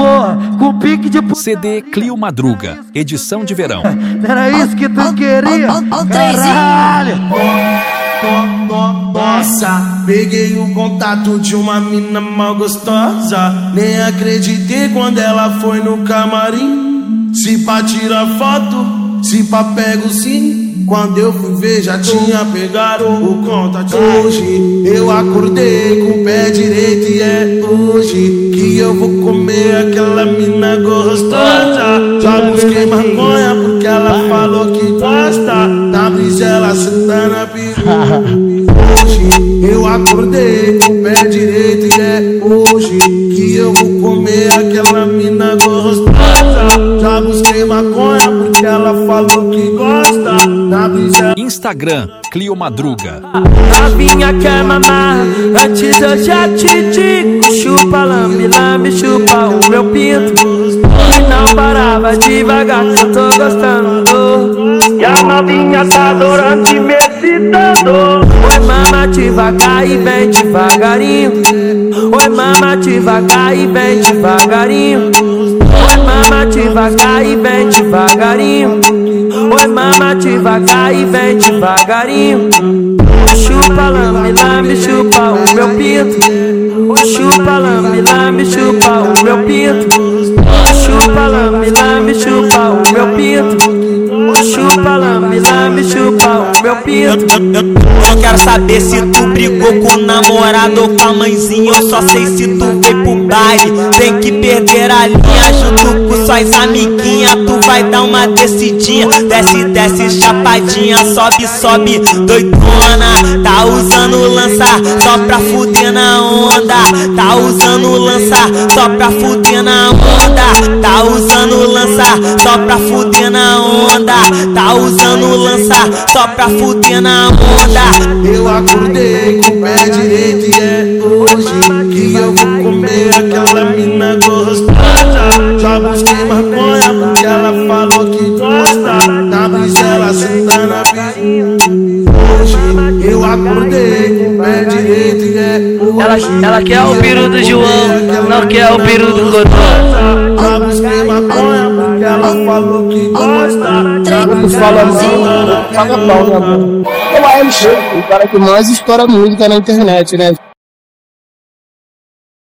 porra, com pique de puta. CD Clio Madruga, edição de verão. Era isso que tu queria? Caralho! Nossa, peguei o contato de uma mina mal gostosa. Nem acreditei quando ela foi no camarim. Se pá tira foto, se pá pego sim. Quando eu fui ver já tinha pegado o contato. Hoje eu acordei com o pé direito e é hoje que eu vou comer aquela mina gostosa. Já busquei maconha porque ela falou que gosta. Na brisa ela senta na piroca. Hoje eu acordei com o pé direito e é hoje que eu vou comer aquela mina gostosa. Já busquei maconha porque ela falou que gosta. Instagram Clio Madruga. Novinha quer mamar, antes eu já te digo. Chupa, lambe, lambe, chupa o meu pinto. E não parava devagar que eu tô gostando. E a novinha tá adorando e me excitando. Oi mama devagar e vem devagarinho. Oi mama devagar e vem devagarinho. Oi mama devagar e vem devagarinho. Oi mama devagar e vem devagarinho. Chupa, lambe, lambe, chupa o meu pinto. Chupa, lambe, lambe, chupa o meu pinto. Chupa, lambe, lambe, chupa o meu pinto. Chupa, lambe, lambe, chupa o meu pinto. Eu quero saber se tu brigou com o namorado ou com a mãezinha. Eu só sei se tu foi pro baile. Tem que perder a linha junto com suas amiguinhas. Tu vai dar uma descidinha. Desce, desce, chapadinha. Sobe, sobe, doidona. Tá usando lança só pra fuder na onda. Tá usando lança só pra fuder na onda. Tá usando lança só pra fuder na onda. Tá usando lança só pra fuder na onda. Eu acordei com o pé direito e é hoje que eu vou comer aquela mina gostosa. Já busquei maconha porque ela falou que gosta. Na brisa ela senta na piroca. Hoje eu acordei com o pé direito e é hoje. Ela quer o peru do João, não quer o peru do Godô. Já busquei maconha porque ela falou que gosta. Tu fala mal, paga pau, né, mano? É o AMG, o cara que mais estoura música na internet, né?